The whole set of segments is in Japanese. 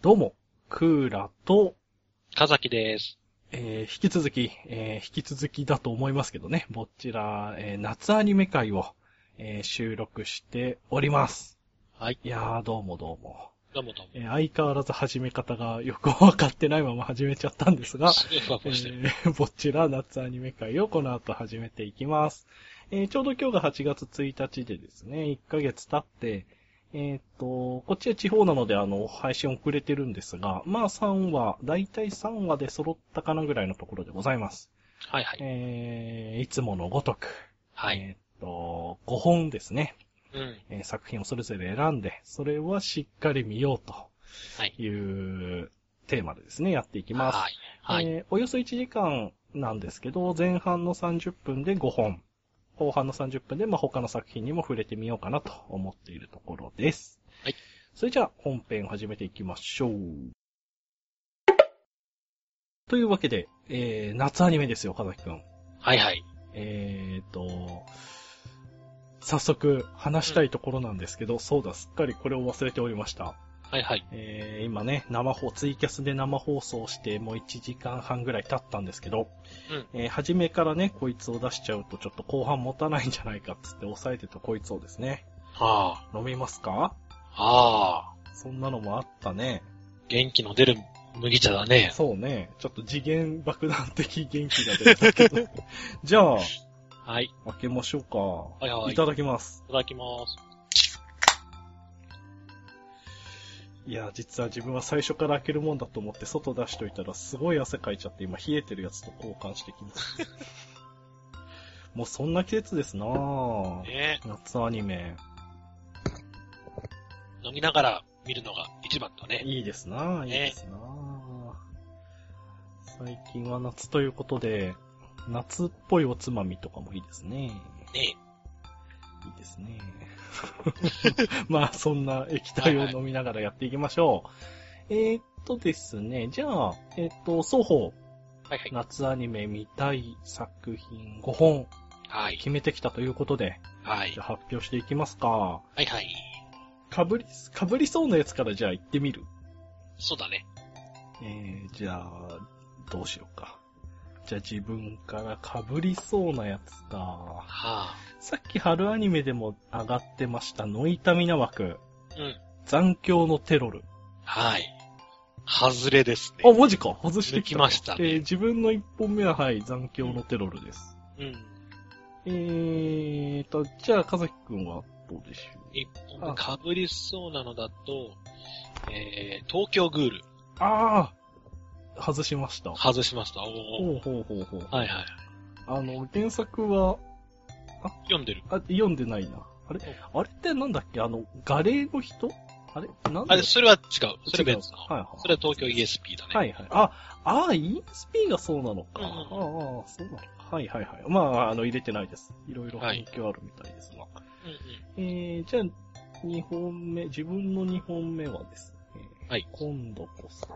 どうも、クーラと、 かざきです。 引き続きだと思いますけどね、こちら、夏アニメ会を、収録しております。 はい。 いやー、どうもどうも。 どうもどうも。 相変わらず始め方がよくわかってないまま始めちゃったんですが、こちら夏アニメ会をこの後始めていきます。ちょうど今日が8月1日でですね、1ヶ月経って、こっちは地方なので配信遅れてるんですが、まあだいたい3話で揃ったかなぐらいのところでございます。 はいはい。 いつものごとく、 はい。 5本ですね。 うん。 作品をそれぞれ選んで、それはしっかり見ようというテーマでですね、やっていきます。 はい。はい。 およそ1時間なんですけど、前半の30分で5本。後半の30分で、他の作品にも触れてみようかなと思っているところです。 はい。 それじゃあ、本編始めていきましょう。というわけで、夏アニメですよ、かざきくん。 はいはい。 早速話したいところなんですけど、そうだ、すっかりこれを忘れておりました。 はいはい。 今ね、ツイキャスで生放送してもう1時間半ぐらい経ったんですけど、初めからね、こいつを出しちゃうとちょっと後半持たないんじゃないかっつって抑えてたこいつをですね。 はあ。飲みますか？ ああ。 そんなのもあったね。 元気の出る麦茶だね。 そうね。ちょっと次元爆弾的元気が出たけど。じゃあ、 はい。 開けましょうか。 はいはい。 いただきます。 いただきます。 いや、実は自分は最初から開けるもんだと思って外出しといたらすごい汗かいちゃって今冷えてるやつと交換してきます。もうそんな季節ですなぁ。 ね、 夏アニメ。 飲みながら見るのが一番とね。 いいですなぁ、いいですなぁ。最近は夏ということで、夏っぽいおつまみとかもいいですね。 ねいいですね。まあ、そんな液体を飲みながらやっていきましょう。ですね、じゃあ、双方、 はいはい。 夏アニメ見たい作品5本、 はい。 決めてきたということで、 はい。 じゃあ発表していきますか。 はいはい。 かぶりそうなやつからじゃあ行ってみる。 そうだね。 じゃあ、どうしようか。じゃあ自分から被りそうなやつか。 はあ。 さっき春アニメでも上がってました、ノイタミナ枠。 うん。 残響のテロル。 はい。外れですね。 あ、マジか。外してきましたね。 自分の1本目ははい、残響のテロルです。 うん。 じゃあ、かざきくんはどうでしょう 1本目被りそうなのだと、東京グール。 ああ、外しました。 外しました。 ほう。 はいはい。 原作は、 読んでる。 読んでないな。あれってなんだっけガレーの人それは違う。それ別の。 はいはい。 それは東京 ESP だね。 はいはい。ESP がそうなのか。そうなのか。はい。まあ、入れてないです。いろいろ反響あるみたいですが。じゃあ、自分の2本目はですね。 はい。 今度こそ。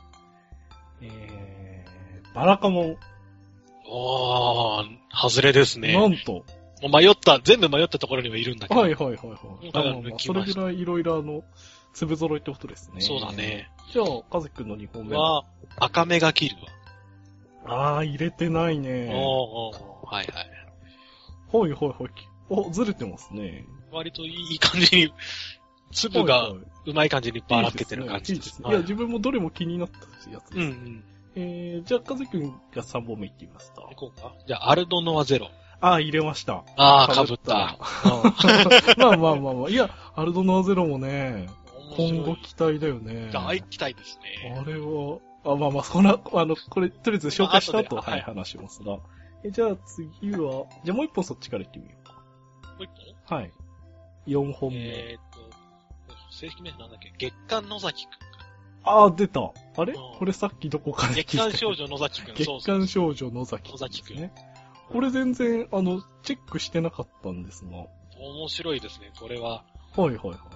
バラカモン。 外れですね。 なんと。 全部迷ったところにはいるんだけど。 はい。それぐらいいろいろ粒揃いってことですね。 そうだね。 じゃあ、かずくんの2本目は、赤目が切るわ。入れてないね。 はい。 ずれてますね。 割といい感じに、粒がうまい感じにばらけてる感じですね。 いや、自分もどれも気になったやつです。じゃあ、かずくんが3本目いってみますか。 行こうか。じゃあ、アルドノアゼロ。 入れました。 被った。 まあ。いや、アルドノアゼロもね、今後期待だよね。 大期待ですね。 あれは、これ、とりあえず紹介した後、話しますが。じゃあ次は、じゃあもう一本そっちから行ってみようか。 もう一本？ はい。4本目。 正式名なんだっけ？月刊野崎くん。 出た。あれ？これさっきどこから月刊少女野崎くん。 月刊少女野崎くんね。これ全然、チェックしてなかったんですが。 面白いですね、これは。 はい。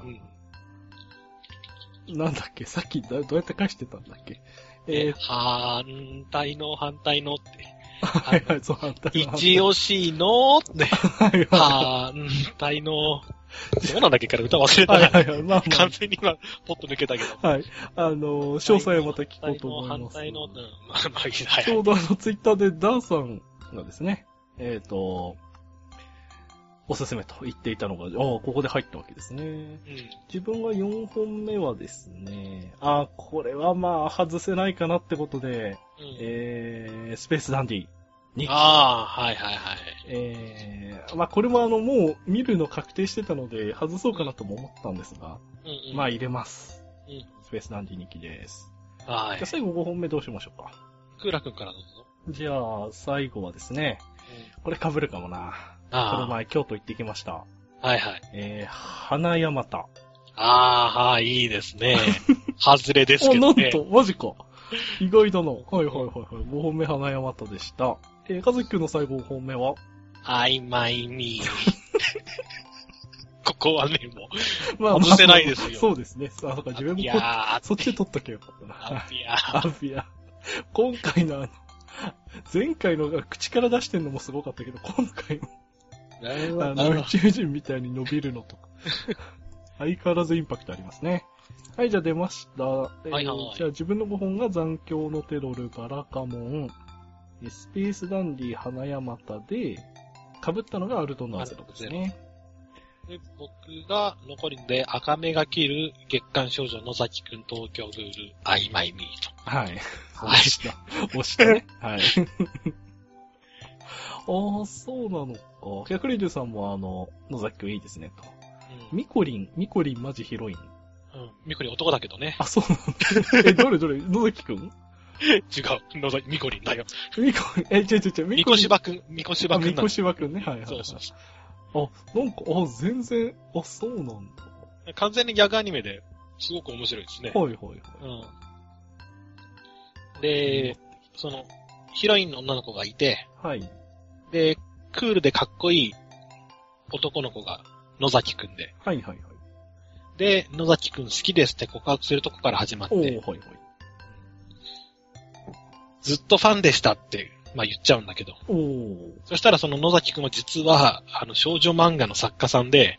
なんだっけさっきどうやって返してたんだっけ反対のって。 はいはい、そう、反対の。 一押しの、ね、 はいはい。 反対の、どうなんだっけから歌忘れたな。 はいはいはい、まあま完全に今、ポッと抜けたけど。 あ。はい。詳細はまた聞こうと思います。 反対の、まあいい、はい。 ちょうどツイッターでダーさんがですね、おすすめと言っていたのが、ここで入ったわけですね。 うん。 自分が4本目はですね、これはまあ外せないかなってことで、スペースダンディ2期。 はいはいはい。 まあこれももう見るの確定してたので外そうかなとも思ったんですが、まあ入れます。スペースダンディ2期です。 はい。 じゃあ最後5本目どうしましょうか。 クーラ君からどうぞ。 じゃあ最後はですね、これ被るかもな。この前京都行ってきました。 はいはい。 花山田。 はい、いいですね。外れですけどね。 なんと、マジか。意外だな。はいはいはいはい。5本目花山田でした。かずきくんの最後5本目は曖昧に。ここはね、もう、 まあ、 外せないですよ。 そうですね。そうか、自分もそっちで取っとけよかったな。 アピア。今回の前回のが口から出してんのもすごかったけど、今回も。宇宙人みたいに伸びるのとか。相変わらずインパクトありますね。はい、じゃあ出ました。じゃあ自分の5本が残響のテロル、バラカモン、スペースダンディ、花山田で、被ったのがアルトナーゼロですね。 で、僕が残りで赤目が切る月刊少女野崎くん東京グール、曖昧ミート。 はい。押したね。はい。そうなのか。逆にさんも野崎くんいいですね、と。ミコリンマジヒロイン。 ミコリン男だけどね。 そうなんだ。どれ野崎くん違う。ミコリンだよ。 ミコリン、違う。 ミコシバくん。ミコシバくんね。はいはい。 そう。 なんか、全然、そうなんだ。 完全にギャグアニメですごく面白いですね。 はい。 で、ヒロインの女の子がいて、 はい。 で、クールでかっこいい男の子が野崎くんで。 はい。 で、野崎くん好きですって告白するとこから始まって。 はい。 ずっとファンでしたって、言っちゃうんだけど。そしたらその野崎くんは実は、少女漫画の作家さんで。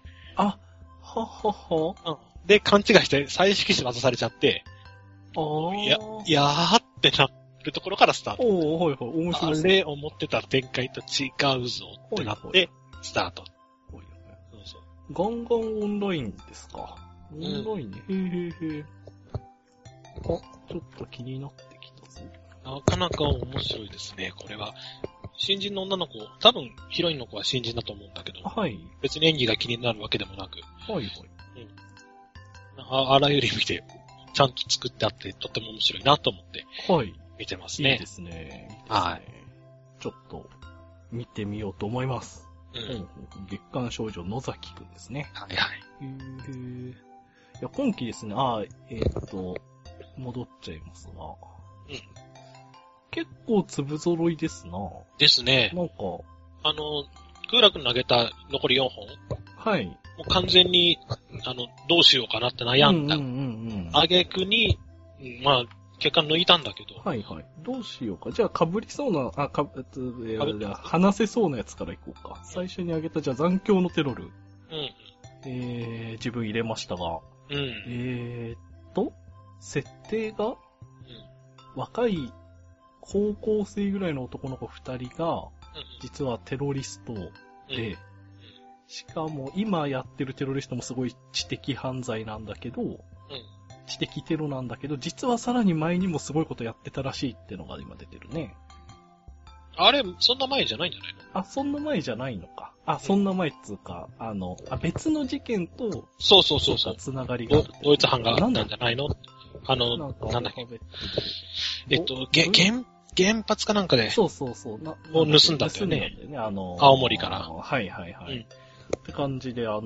で、勘違いして再色紙渡されちゃって。いやーってなるところからスタート。 面白い。 あれ思ってた展開と違うぞってなって、スタート。 ガンガンオンラインですか。オンラインね。へ。ちょっと気になってきたぞ。 なかなか面白いですね、これは。新人の女の子、多分ヒロインの子は新人だと思うんだけど。 はい。 別に演技が気になるわけでもなく。 はい。 あらゆる意味で、ちゃんと作ってあって、とっても面白いなと思って。 はい。 見てますね。 いいですね。 はい。 ちょっと、見てみようと思います。月刊少女野崎くんですね。 はい。 いや、今期ですね、戻っちゃいますが。結構粒揃いですな。 ですね。 なんか、 クーラ君投げた残り4本。 はい。 もう完全に、どうしようかなって悩んだ。挙句に、結果抜いたんだけど。 はい。どうしようか。じゃあ、被りそうな、話せそうなやつからいこうか。最初に挙げた、じゃあ、残響のテロル。自分入れましたが。設定が、若い高校生ぐらいの男の子2人が、実はテロリストで、しかも今やってるテロリストもすごい知的犯罪なんだけど、知的テロなんだけど、実はさらに前にもすごいことやってたらしいってのが今出てるね。 あれ、そんな前じゃないんじゃないの？ そんな前じゃないのか。そんな前っつうか、別の事件と、 そう。 つながりがある。 同一犯があったんじゃないの？なんだっけ。原発かなんかで。 そう。 を盗んだんだよね。青森から。 はい。って感じで、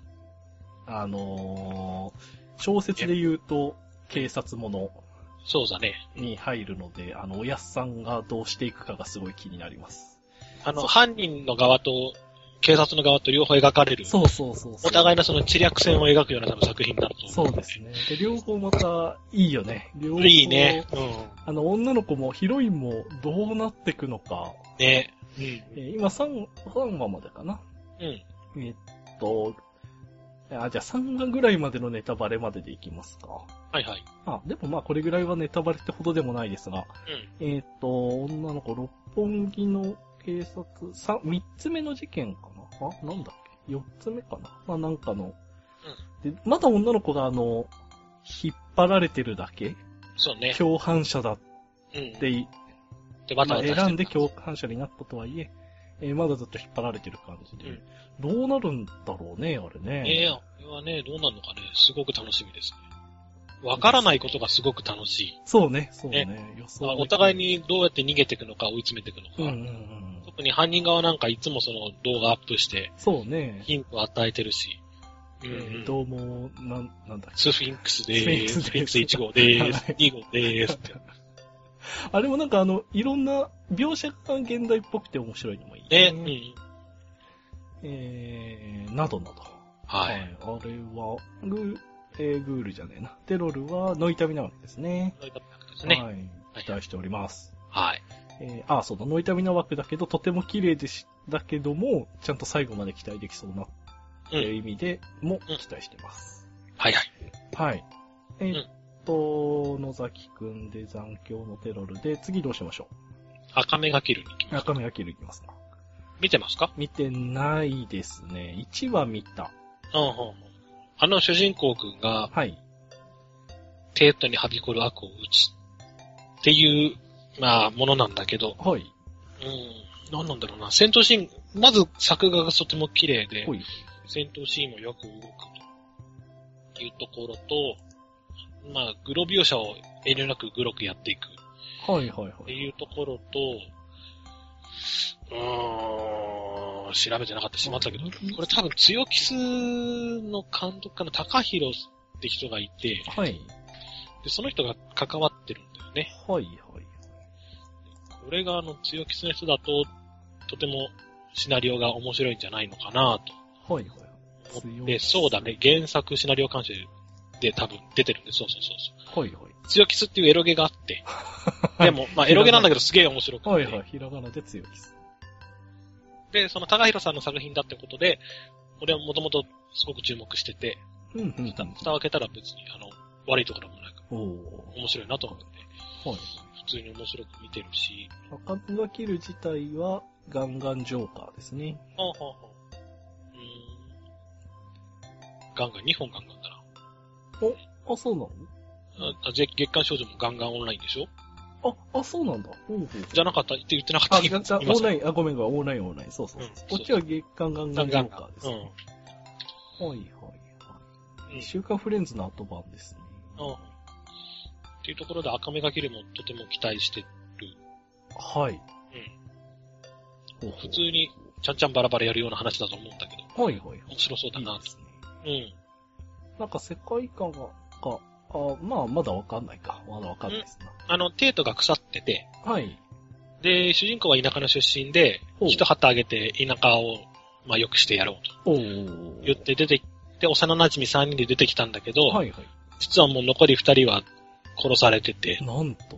小説で言うと、警察もの。 そうだね。 に入るので、おやっさんがどうしていくかがすごい気になります。 犯人の側と、警察の側と両方描かれる。 そう。 お互いのその知略線を描くような多分作品になると思う。 そうですね。で、両方また、いいよね。 いいね。 女の子もヒロインもどうなってくのか、 ね。 今3話までかな。 うん。 じゃあ3話ぐらいまでのネタバレまででいきますか。 はいはい。 でもまあこれぐらいはネタバレってほどでもないですが、女の子六本木の警察、3つ目の事件かななんだっけ ?4 つ目かななんかの、で、まだ女の子が引っ張られてるだけそうね。 共犯者だって、選んで共犯者になったとはいえ、まだずっと引っ張られてる感じで。どうなるんだろうね、あれね。 これはね、どうなるのかね、すごく楽しみですね。わからないことがすごく楽しい。 そうね。 予想お互いにどうやって逃げていくのか、追い詰めていくのか。特に犯人側なんかいつもその動画アップして、 そうね。 ヒントを与えてるし。 どうも、なんだっけ。 スフィンクスでーす。スフィンクス1号でーす。2号でーすって。 あれもなんかいろんな描写が現代っぽくて面白いのもいいね。 などなど。 はい。 あれは、グールじゃねえな。テロルはノイタミなわけですね。 ノイタミなわけですね。 はい。期待しております。 はい。 そうだ、ノイタミな枠だけど、とても綺麗だけども、ちゃんと最後まで期待できそうな、っていう意味でも期待してます。 はいはい。 はい。野崎くんで残響のテロルで、次どうしましょう？ 赤目が切るに行きます。 赤目が切るいきますか。 見てますか？ 見てないですね。1話見た。 主人公くんが、 はい。 テートにはびこる悪を撃つ。っていう、ものなんだけど。 はい。 なんなんだろうな。戦闘シーン、まず作画がとても綺麗で、 はい。 戦闘シーンもよく動くというところと、グロ描写を遠慮なくグロくやっていく。 はい。 っていうところと、調べてなかったしまったけど、これ多分強キスの監督かな、高弘って人がいて、 はい。 で、その人が関わってるんだよね。 はい。 これが強キスの人だと、とてもシナリオが面白いんじゃないのかなと。 はい。 で、そうだね、原作シナリオ監修で多分出てるんで、そう。 はい。 強キスっていうエロゲがあって、でも、エロゲなんだけどすげえ面白くて。 はい。ひらがなで強キス。 で、その高弘さんの作品だってことで、俺はもともとすごく注目してて、蓋を開けたら別に悪いところもなく、面白いなと思って、普通に面白く見てるし。 赤目が切る自体はガンガンジョーカーですね。 ガンガン、2本ガンガンだな。そうなの？ 月刊少女もガンガンオンラインでしょ？ そうなんだ。 じゃなかったって言ってなかった。 オンライン、ごめん、オンライン。そう。こっちは月刊ガンガンジョーカーですね。はい。週刊フレンズの後版ですね。 っていうところで赤目が切るもとても期待してる。 はい。 普通にちゃんちゃんバラバラやるような話だと思うんだけど。面白そうだなと。 なんか世界観が、まだわかんないか。まだわかんないですな。テートが腐ってて。 はい。 で、主人公は田舎の出身で、一旗あげて田舎を、良くしてやろうと。言って出てきて、幼馴染3人で出てきたんだけど、実はもう残り2人は殺されてて。 なんと？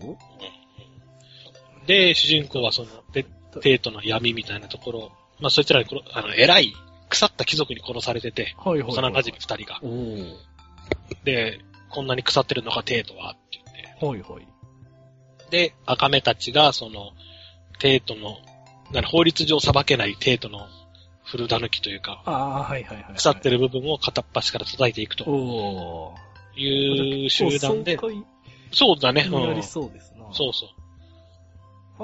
で、主人公はその、テートの闇みたいなところ、そいつらに偉い、腐った貴族に殺されてて、幼馴染2人が。で、こんなに腐ってるのか、テートは、って言って。で、赤目たちが、テートの、法律上裁けないテートの古だぬきというか、腐ってる部分を片っ端から叩いていくと。いう集団で。そうだね。 やりそうですな。 そうそう。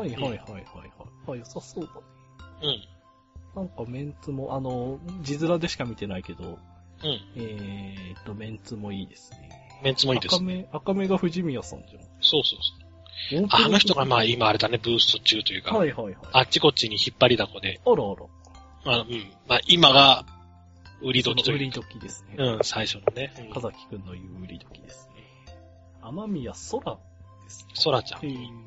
良さそうだね。なんかメンツも、字面でしか見てないけど、メンツもいいですね。 メンツもいいですね。 赤目が藤宮さんじゃん。 そう。あの人が今あれだね、ブースト中というか。あっちこっちに引っ張りだこで。今が、売り時というか。 売り時ですね。 最初のね。 かざきくんの言う売り時ですね。天宮空ですね。 空ちゃん。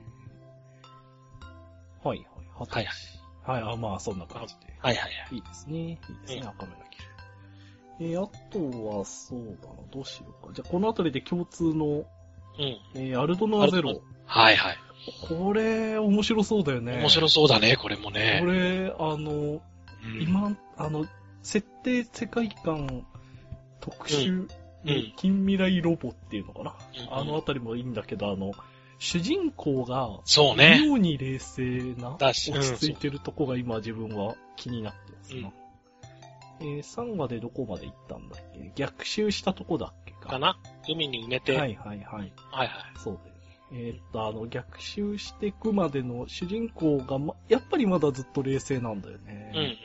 はい。そんな感じで。いいですね。赤目が切る。あとは、そうだな、どうしようか。じゃあ、このあたりで共通の、アルドノアゼロ。 これ、面白そうだよね。 面白そうだね、これもね。 これ、今、設定世界観特殊、近未来ロボっていうのかな。あのあたりもいいんだけど、主人公が、 そうね。 妙に冷静な、落ち着いてるとこが今自分は気になってますな。3話でどこまで行ったんだっけ？逆襲したとこだっけかな？海に埋めて。 はいはいはい。はいはい。そうだよね。逆襲していくまでの主人公が、やっぱりまだずっと冷静なんだよね。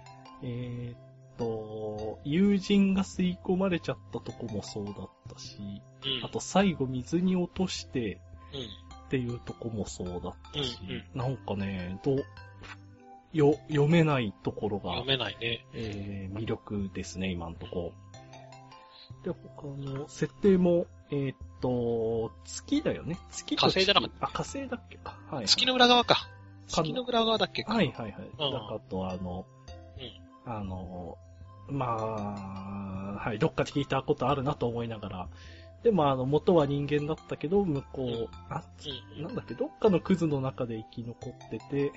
友人が吸い込まれちゃったとこもそうだったし、あと最後水に落として、っていうとこもそうだったし、なんかね、読めないところが、 読めないね。 魅力ですね、今のところ。で、他の設定も、月だよね。月火星じゃなかった。 火星だっけか。はい。 月の裏側か。月の裏側だっけか。 はいはいはい。だからとはい、どっかで聞いたことあるなと思いながら、でも元は人間だったけど、向こう、なんだっけ、どっかのクズの中で生き残ってて、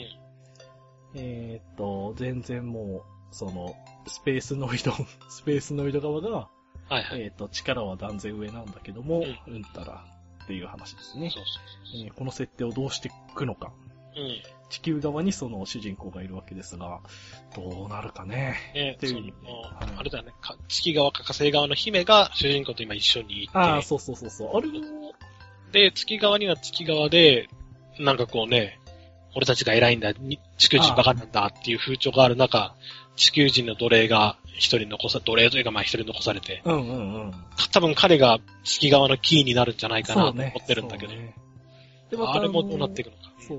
全然もう、スペースノイド側が、力は断然上なんだけども、うんたらっていう話ですね。この設定をどうしていくのか。地球側にその主人公がいるわけですが、どうなるかね。 あれだよね。月側か火星側の姫が主人公と今一緒にいて。 ああ、そう。あれも。 で、月側には月側で、なんかこうね、俺たちが偉いんだ、地球人バカなんだっていう風潮がある中、地球人の奴隷が一人奴隷というか一人残されて、多分彼が月側のキーになるんじゃないかなと思ってるんだけど、でもあれもどうなっていくのか。 そう。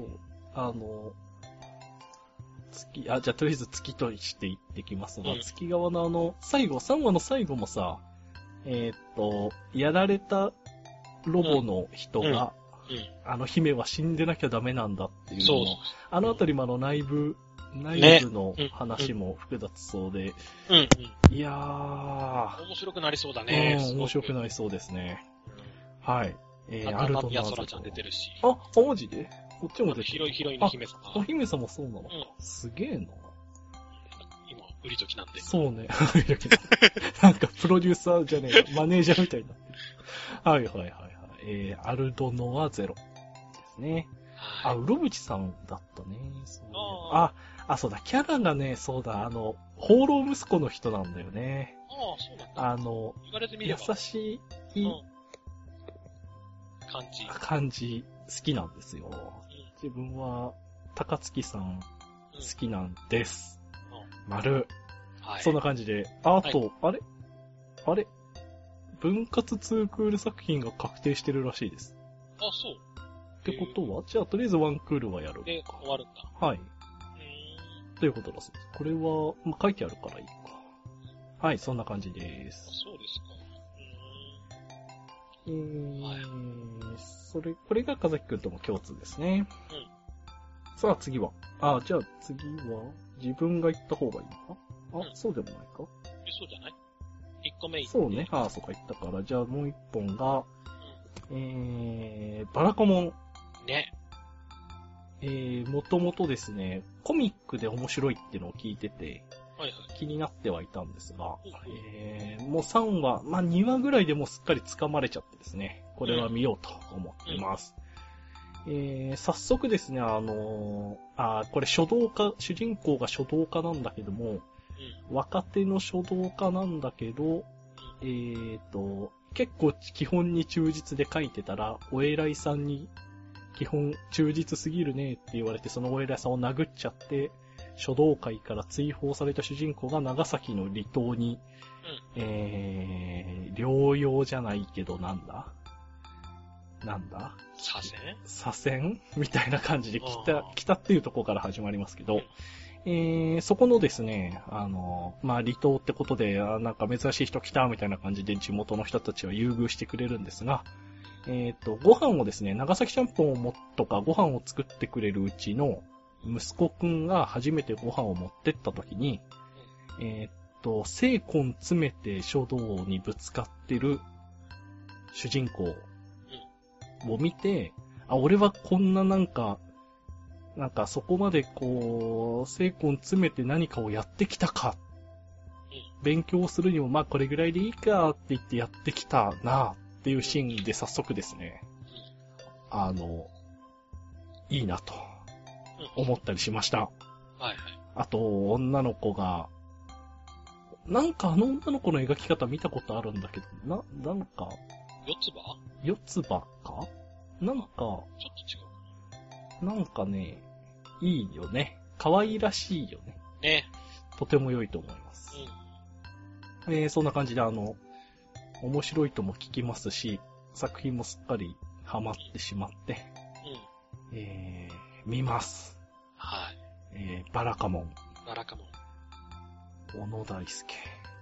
じゃあとりあえず月として言ってきますが、月側の3話の最後もさ、やられたロボの人が、姫は死んでなきゃダメなんだっていうのを、あのあたりも内部の話も複雑そうで、いやー。 面白くなりそうだね。 面白くなりそうですね。はい。 アルトナソラちゃん出てるし。 マジでこっちも出てる。 ヒロインの姫様。 お姫様そうなのか。すげえな。 今、売り時なんで。 そうね。なんか、プロデューサーじゃねえマネージャーみたいになってる。はい。アルドノアゼロですね。うろぶちさんだったね。そうだ、キャラがね、そうだ、放浪息子の人なんだよね。 そうだった。言われてみれば。 優しい、感じ、好きなんですよ。自分は、高月さん、好きなんです。丸。そんな感じで。あと、あれ分割2クール作品が確定してるらしいです。 そう。 ってことは、じゃあ、とりあえずワンクールはやる。 で、終わるんだ。はい。ということだそうです。これは、書いてあるからいいか。はい、そんな感じです。 そうですか。 これが風木くんとも共通ですね。さあ次は。じゃあ次は、自分が言った方がいいのか？そうでもないか？ そうじゃない？ 1 個目言って。 そうね。そうか言ったから、じゃあもう一本が、バラコモン。 ね。 もともとですね、コミックで面白いっていうのを聞いてて、気になってはいたんですが、もう3話、2話ぐらいでもうすっかり掴まれちゃってですね、これは見ようと思ってます。早速ですね、これ主人公が書道家なんだけども、若手の書道家なんだけど、結構基本に忠実で書いてたら、お偉いさんに基本忠実すぎるねって言われて、そのお偉いさんを殴っちゃって、書道界から追放された主人公が長崎の離島に、療養じゃないけどなんだ左遷みたいな感じで来たっていうところから始まりますけど、そこのですね、離島ってことで、なんか珍しい人来たみたいな感じで地元の人たちは優遇してくれるんですが、ご飯をですね、長崎ちゃんぽんとかご飯を作ってくれるうちの息子くんが初めてご飯を持ってった時に、精魂詰めて書道にぶつかってる主人公を見て、 俺はこんななんかそこまでこう、精魂詰めて何かをやってきたか。勉強するにもまあこれぐらいでいいかって言ってやってきたなっていうシーンで早速ですね、いいなと思ったりしました。 はいはい。 あと、女の子が、なんか女の子の描き方見たことあるんだけど、なんか、 四つ葉かなんか、 ちょっと違う。 なんかね、いいよね。可愛らしいよね。 ね。 とても良いと思います。そんな感じで面白いとも聞きますし、作品もすっかりハマってしまって、見ます。 はい。 バラカモン。小野大輔。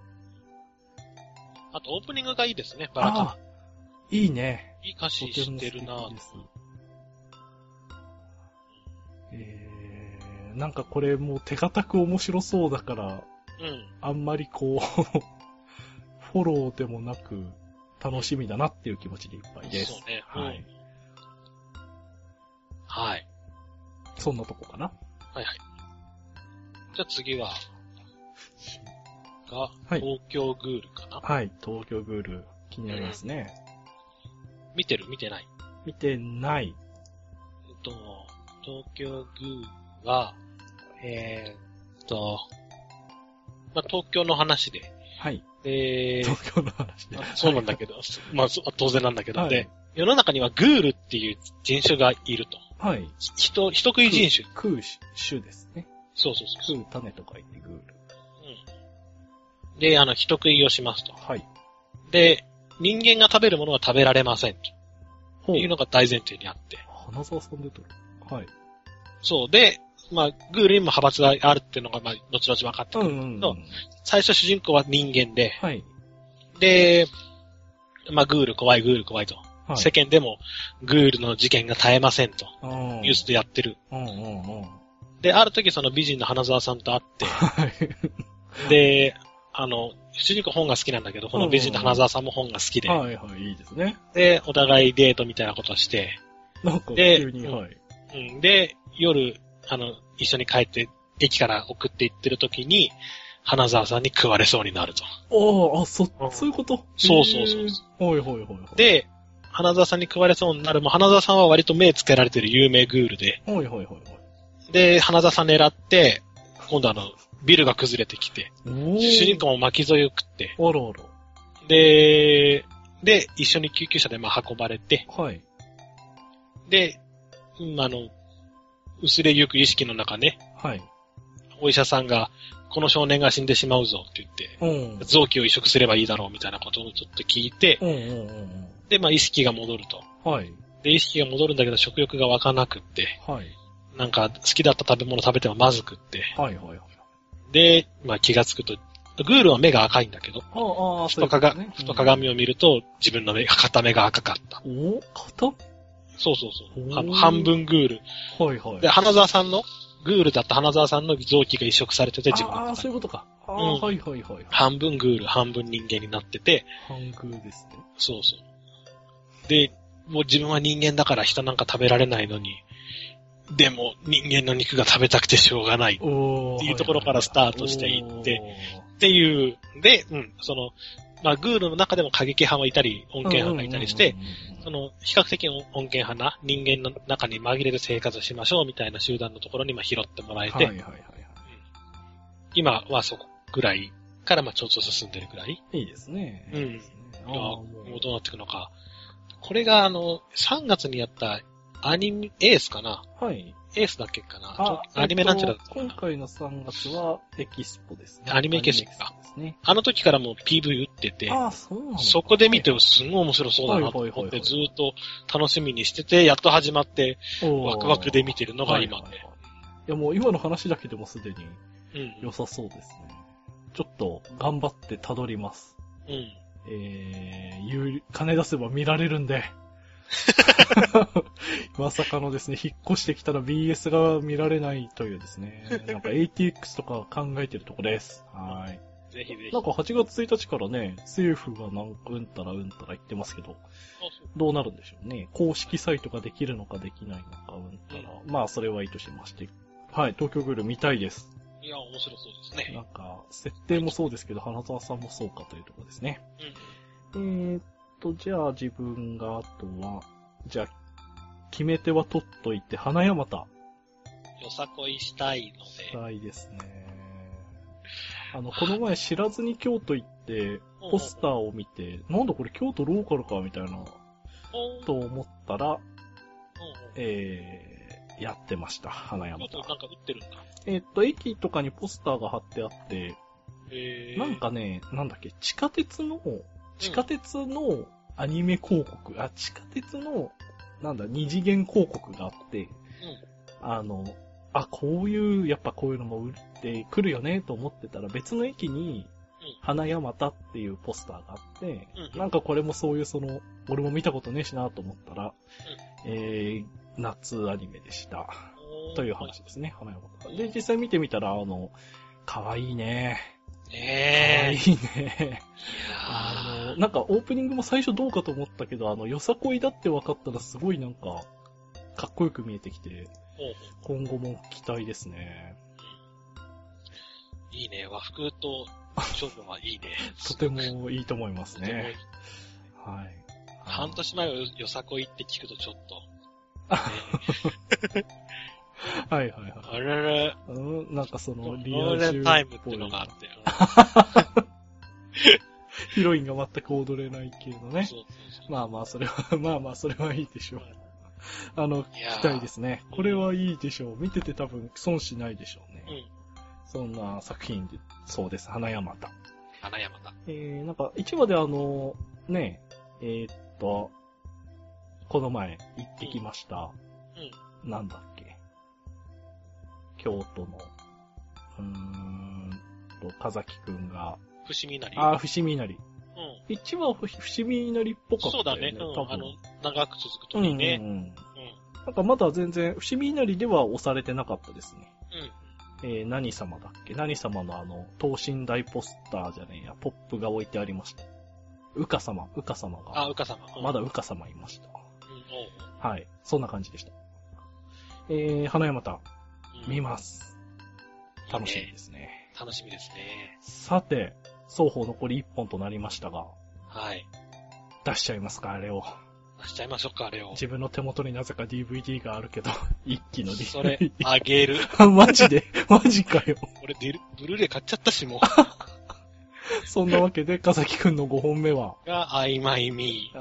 あとオープニングがいいですね、バラカモン。 いいね。 いい歌詞してるなぁ。 なんかこれもう手堅く面白そうだから、あんまりこう、フォローでもなく楽しみだなっていう気持ちでいっぱいです。 そうね。 はい。 はい。 そんなとこかな。 はいはい。じゃあ次は、東京グールかな。 はい、東京グール。気になりますね。 見てる？見てない？ 見てない。 東京グールは、まあ、東京の話で。 はい。 東京の話で。 そうなんだけど、まあ、当然なんだけど、で、世の中にはグールっていう人種がいると。 はい。 人食い人種。 食う種ですね。 そう。 食う種と書いてグール。 で、人食いをしますと。 はい。 で、人間が食べるものは食べられませんと。いうのが大前提にあって。 花沢さん出てる。はい。 そうで、まあ、グールにも派閥があるっていうのが、まあ、後々分かってくるんだけど、最初主人公は人間で、 はい。 で、まあ、グール怖いと。はい、世間でもグールの事件が絶えませんと。ニュースでやってる。で、ある時その美人の花沢さんと会って、はい、で、主人公本が好きなんだけど、この美人の花沢さんも本が好きで。 はいはい、いいですね。 で、お互いデートみたいなことをして、 なんか急に、はい。 で、夜、一緒に帰って、駅から送って行ってる時に、花沢さんに食われそうになると。 そういうこと？ そう。 はい。 で、花沢さんに食われそうになるも、花沢さんは割と目つけられてる有名グールで。 はい。 で、花沢さん狙って、今度ビルが崩れてきて、主人公も巻き添えを食って、で、一緒に救急車で運ばれて、 はい。 で、薄れゆく意識の中ね、 はい。 お医者さんが、この少年が死んでしまうぞって言って、臓器を移植すればいいだろうみたいなことをちょっと聞いて、で、意識が戻ると。 はい。 で、意識が戻るんだけど食欲が湧かなくって、 はい。 なんか好きだった食べ物食べてもまずくって、 はい。 で、気がつくと、グールは目が赤いんだけど、ふと鏡を見ると自分の片目が赤かった。 片？ そう。半分グール。 はい。 で、花沢さんの、グールだった花沢さんの臓器が移植されてて自分の。 そういうことか。はい。 半分グール、半分人間になってて。 半グーですね。 そう。で、もう自分は人間だから人なんか食べられないのに、でも人間の肉が食べたくてしょうがないっていうところからスタートしていって、っていう、で、グールの中でも過激派もいたり、穏健派がいたりして、比較的穏健派な人間の中に紛れる生活をしましょうみたいな集団のところに拾ってもらえて、今はそこぐらいからちょっと進んでるぐらい。 いいですね。 もうどうなっていくのか。これが3月にやったアニメ、エースかな？ はい。 エースだっけかな？アニメなんちゃらだったかな？ 今回の3月はエキスポですね。 アニメエキスポか。あの時からもう PV 打ってて、 そうなんだ。 そこで見てすごい面白そうだなと思ってずっと楽しみにしてて、やっと始まってワクワクで見てるのが今で。いやもう今の話だけでもすでに良さそうですね。ちょっと頑張って辿ります。金出せば見られるんで。まさかのですね、引っ越してきたら BS が見られないというですね、なんか ATX とか考えてるとこです。はい。 ぜひぜひ。 なんか8月1日からね、政府がうんたら言ってますけど、どうなるんでしょうね。公式サイトができるのかできないのかうんたら。まあ、それはいいとしまして。はい、東京グール見たいです。 いや、面白そうですね。 なんか、設定もそうですけど、花沢さんもそうかというところですね。じゃあ自分があとは、じゃあ、決め手は取っといて、花山田。 よさこいしたいので。 したいですね。この前知らずに京都行って、ポスターを見て、なんだこれ京都ローカルかみたいな、と思ったら、やってました、花山田。 京都なんか売ってるんだ。 駅とかにポスターが貼ってあって、なんかね、なんだっけ、地下鉄のアニメ広告、地下鉄の、二次元広告があって、こういうのも売ってくるよねと思ってたら別の駅に、花山田っていうポスターがあって、なんかこれもそういう俺も見たことねえしなと思ったら、夏アニメでした。という話ですね、花山田。で、実際見てみたら、かわいいね。かわいいね。なんかオープニングも最初どうかと思ったけど、よさこいだって分かったらすごいなんか、かっこよく見えてきて、今後も期待ですね。 いいね。和服と少女はいいね。 とてもいいと思いますね。はい。 半年前よさこいって聞くとちょっと。 はいはいはい。 あれれ。 なんかリア充タイムっていうのがあって。 ヒロインが全く踊れない系のね。まあまあ、それはいいでしょう。期待ですね。これはいいでしょう。見てて多分損しないでしょうね。そんな作品で、そうです。花山田。 花山田。 なんか、1話でこの前行ってきました。なんだっけ。京都の、風木くんが。 伏見稲荷。 伏見稲荷。1話伏見稲荷っぽかったよね。そうだね。 多分長く続くといいね。 なんかまだ全然、伏見稲荷では押されてなかったですね。何様だっけ？何様の等身大ポスターじゃねえや、ポップが置いてありました。うか様が。 うか様。 まだうか様いました。はい。そんな感じでした。花山田、見ます。楽しみですね。 楽しみですね。 さて、双方残り1本となりましたが。 はい。 出しちゃいますか、あれを。 出しちゃいましょうか、あれを。 自分の手元になぜか DVD があるけど、一気の DVD。 それ、あげる。 マジかよ。 俺、ブルーレイ買っちゃったし、もう。 そんなわけで、かさきくんの5本目は。 曖昧み。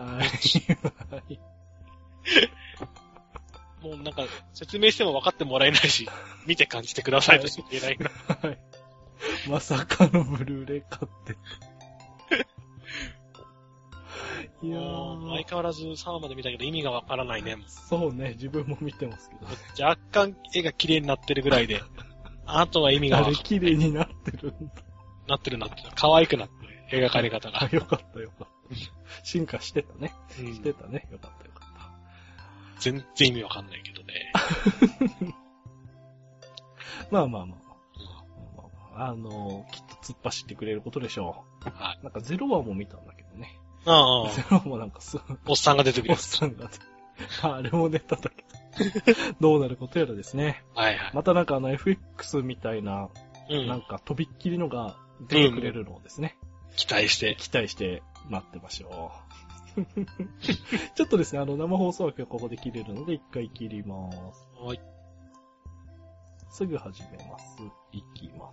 もうなんか、説明しても分かってもらえないし、見て感じてくださいとしか言えないから。 まさかのブルーレイ買って。 いやー、相変わらず3話まで見たけど意味がわからないね。 そうね、自分も見てますけど。若干絵が綺麗になってるぐらいで、あとは意味がわからない。 綺麗になってるんだ。 なってる。可愛くなってる。描かれ方が。 よかった。進化してたね。してたね。よかった。 全然意味わかんないけどね。 まあ。きっと突っ走ってくれることでしょう。はい。なんか0話も見たんだけどね。0話もなんかおっさんが出てくる。 あれもネタだけど。どうなることやらですね。 はいはい。 またなんかFX みたいな、なんかとびっきりのが出てくれるのをですね。 期待して待ってましょう。ちょっとですね、生放送枠がここで切れるので一回切ります。 はい。 すぐ始めます。いきます。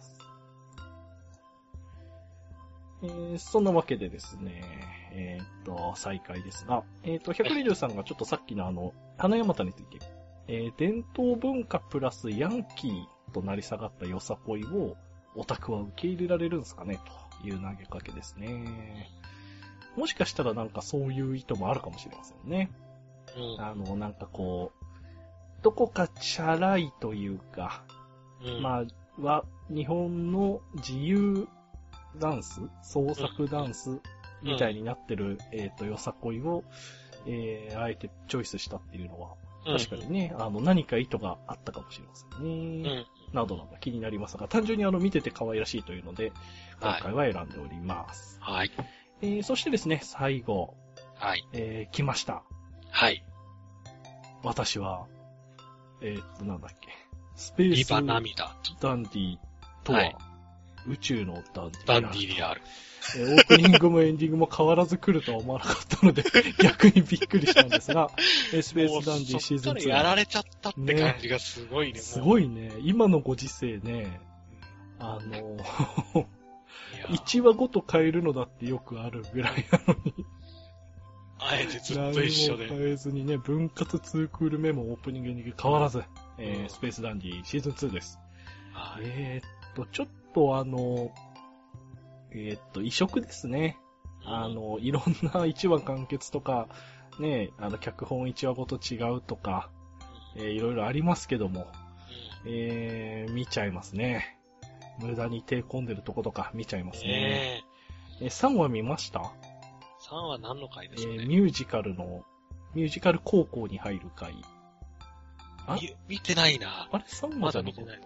そんなわけでですね、再開ですが、120さんがちょっとさっきの花山田について、伝統文化プラスヤンキーとなり下がったよさこいをオタクは受け入れられるんですかねという投げかけですね。もしかしたらなんかそういう意図もあるかもしれませんね。なんかこう、どこかチャラいというか、日本の自由ダンス、創作ダンスみたいになってる、よさこいを、あえてチョイスしたっていうのは、 確かにね、何か意図があったかもしれませんね。などなど気になりますが、単純に見てて可愛らしいというので、今回は選んでおります。 はい。 そしてですね、最後。 はい。 来ました。 はい。 私は、なんだっけ。スペースダンディとは、宇宙のダンディ。 ダンディである。 オープニングもエンディングも変わらず来るとは思わなかったので、逆にびっくりしたんですが、スペースダンディシーズン2。 そっからやられちゃったって感じがすごいね。 すごいね。今のご時世ね、1話ごと変えるのだってよくあるぐらいなのに。 あえてずっと一緒で。 何も変えずにね、分割2クール目もオープニングに変わらず、スペースダンディシーズン2です。ちょっと異色ですね。いろんな1話完結とか、ね、脚本1話ごと違うとか、いろいろありますけども、見ちゃいますね。無駄に手込んでるとことか見ちゃいますね。3話見ました？ 3 話何の回ですかね？ ミュージカル高校に入る回。 見てないな。 あれ ?3 話じゃなくて。 まだ見てない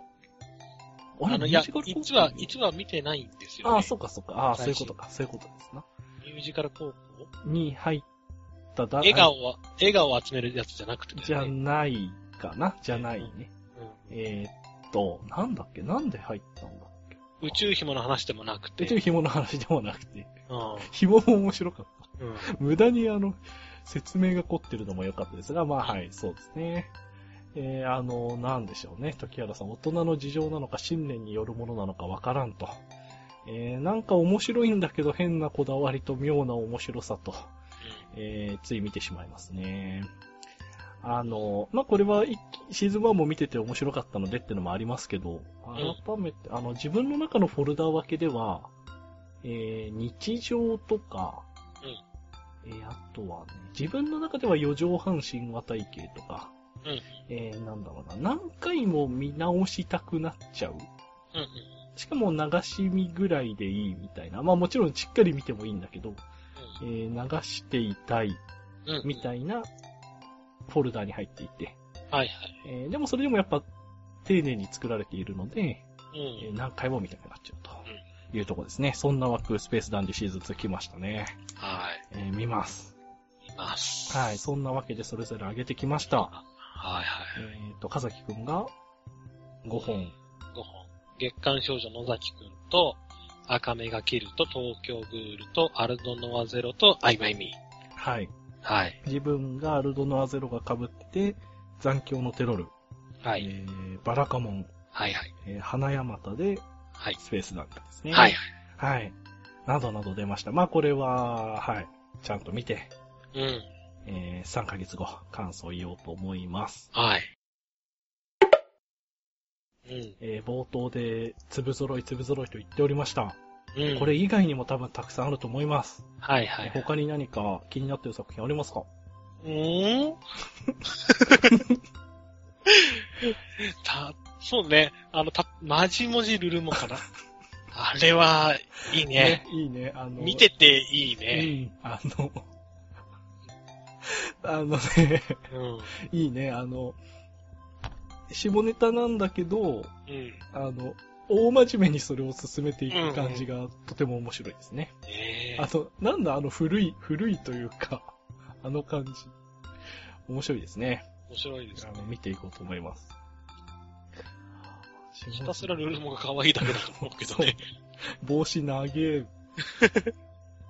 。1話見てないんですよね。 そうか。そういうことか。そういうことですな。 ミュージカル高校に入った笑顔を集めるやつじゃなくて、ね。 じゃないかな？じゃないね。なんだっけ？なんで入ったんだっけ？ 宇宙紐の話でもなくて。 宇宙紐の話でもなくて。紐も面白かった。無駄に説明が凝ってるのも良かったですが、はい、そうですね。なんでしょうね。時原さん、大人の事情なのか、信念によるものなのかわからんと。なんか面白いんだけど、変なこだわりと妙な面白さと、つい見てしまいますね。これは、シーズン1も見てて面白かったのでってのもありますけど、改めて、自分の中のフォルダ分けでは、日常とか、あとはね、自分の中では4畳半神話体系とか、なんだろうな、何回も見直したくなっちゃう。しかも流し見ぐらいでいいみたいな。もちろんしっかり見てもいいんだけど、流していたいみたいなフォルダに入っていて。でもそれでもやっぱ丁寧に作られているので、何回も見たくなっちゃうというところですね。そんな枠、スペースダンディシーズン2来ましたね。見ます。はい。そんなわけでそれぞれ上げてきました。かざきくんが5本。 月刊少女野崎くんと、赤目がキルと東京グールと、アルドノアゼロと、アイマイミー。 はい。自分がアルドノアゼロが被って、残響のテロル。バラカモン。花山田で、スペースダンクですね。などなど出ました。これは、ちゃんと見て、3ヶ月後、感想を言おうと思います。冒頭で、粒揃いと言っておりました。これ以外にも多分たくさんあると思います。他に何か気になっている作品ありますか？ そうね。マジモジルルモかな。あれは、いいね。 いいね。 見てていいね。 いいね。下ネタなんだけど、大真面目にそれを進めていく感じがとても面白いですね。なんだ古いというか、感じ。面白いですね。 面白いですね。 見ていこうと思います。 ひたすらルルモが可愛いだけだと思うけどね。 帽子長え。確か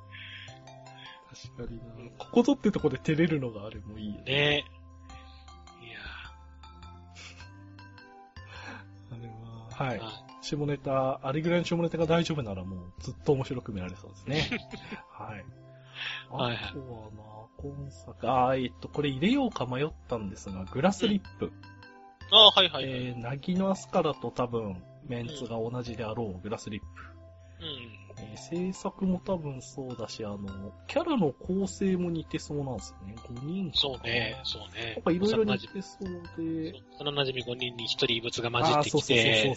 にな。ここぞってとこで照れるのがあれもいいよね。あれは、下ネタ、あれぐらいの下ネタが大丈夫ならもうずっと面白く見られそうですね。あとはな、今作、これ入れようか迷ったんですが、グラスリップ。なぎのアスカラと多分、メンツが同じであろう、グラスリップ。制作も多分そうだし、キャラの構成も似てそうなんですよね。5人か。 そうね。 なんかいろいろ似てそうで。 幼馴染5人に1人異物が混じってきて。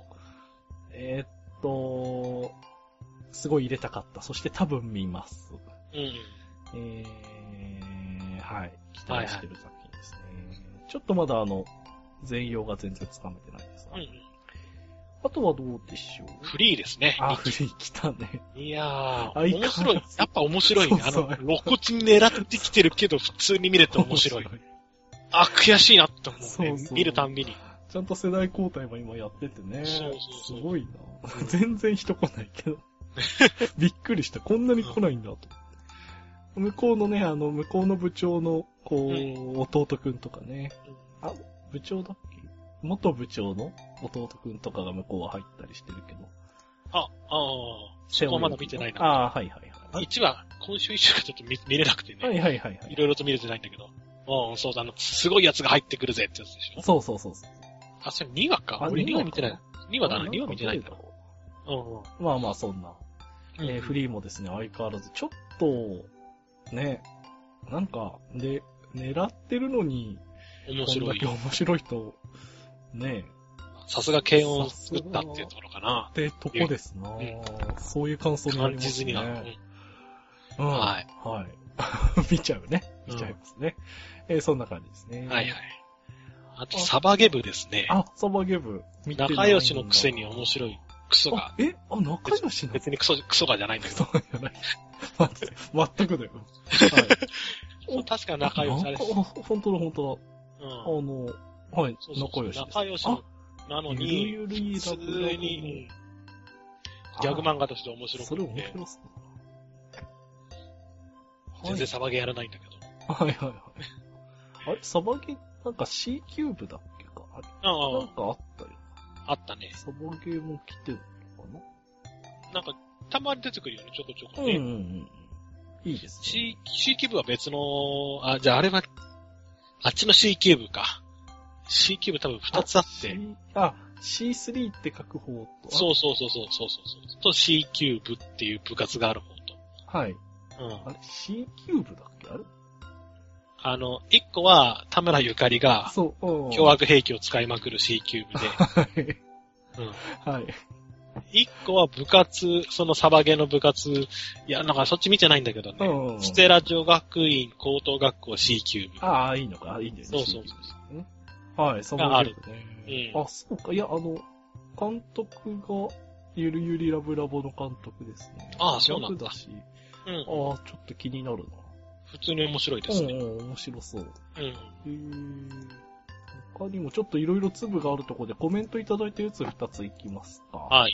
すごい入れたかった。そして多分見ます。期待してる作品ですね。 ちょっとまだ全容が全然つかめてないですが。 うん。 あとはどうでしょう？ フリーですね。 あ、フリー来たね。 いやー、面白い。やっぱ面白いね。露骨に狙ってきてるけど、普通に見れて面白い。あ、悔しいなって思うね。そうそう見るたんびに。 ちゃんと世代交代も今やっててね。 そう。 すごいな。全然人来ないけど。びっくりした。こんなに来ないんだと。向こうのね、向こうの部長の、弟くんとかね。あ、部長だっけ？元部長の弟くんとかが向こうは入ったりしてるけど。そこはまだ見てないな。はいはいはい。 1話、今週1週がちょっと見れなくてね。 はい。 いろいろと見れてないんだけど。そうだ、すごいやつが入ってくるぜってやつでしょ？そう。あ、それ2話か。俺2話見てない。2話だな、2話見てないんだ。まあ、そんな。フリーもですね、相変わらず、ちょっと、ね、なんか、狙ってるのに、 面白い。 こんだけ面白い人、ね。 さすが軽音を作ったっていうところかな。 ってとこですな、そういう感想になりますね。はい。見ちゃうね。見ちゃいますね。そんな感じですね。 はい。あと、サバゲブですね。 あ、サバゲブ。 仲良しのくせに面白いクソが。 仲良しの別にクソがじゃないんだけど。 クソがじゃない。全くだよ。 はい。確か仲良しあれ。 本当だ。はい、仲良し。 仲良しなのに、 ゆるい普通に、ギャグ漫画として面白くて。 それ面白そう。 全然サバゲーやらないんだけど。 はい。あれ、サバゲー、なんか C キューブだっけか？なんかあったよ。 あったね。 サバゲーも来てるのかな？ なんか、たまに出てくるよね、ちょこちょこね。 いいですね。 C キューブは別の、じゃああれは、あっちの C キューブか。C キューブ多分2つあって。 C3 って書く方と。 そう。と C キューブっていう部活がある方と。 はい。あれ C キューブだっけ？あれ 1個は田村ゆかりが、凶悪兵器を使いまくる C キューブで。はい。1個は部活、そのサバゲの部活、いや、なんかそっち見てないんだけどね。ステラ女学院高等学校 C キューブ。 ああ、いいのか。いいんだよね。 そう。 はい、サバゲね。 あ、 そうか。いや、監督が、ゆるゆりラブラボの監督ですね。 ああ、そうなんだ。 ちょっと気になるな。 普通に面白いですね。 面白そう。他にもちょっといろいろ粒があるところでコメントいただいたやつ2ついきますか。 はい。